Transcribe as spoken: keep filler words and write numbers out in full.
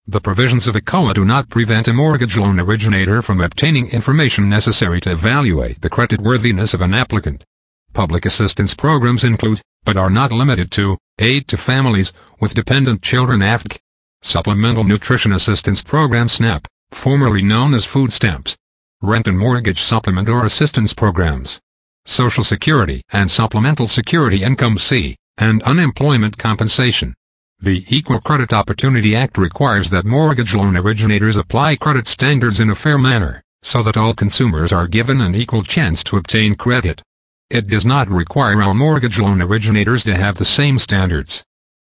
The provisions of E C O A do not prevent a mortgage loan originator from obtaining information necessary to evaluate the creditworthiness of an applicant. Public assistance programs include, but are not limited to, aid to families with dependent children A F C, Supplemental Nutrition Assistance Program SNAP, formerly known as food stamps, Rent and Mortgage Supplement or Assistance Programs, Social Security and Supplemental Security Income C, and Unemployment Compensation. The Equal Credit Opportunity Act requires that mortgage loan originators apply credit standards in a fair manner, so that all consumers are given an equal chance to obtain credit. It does not require all mortgage loan originators to have the same standards.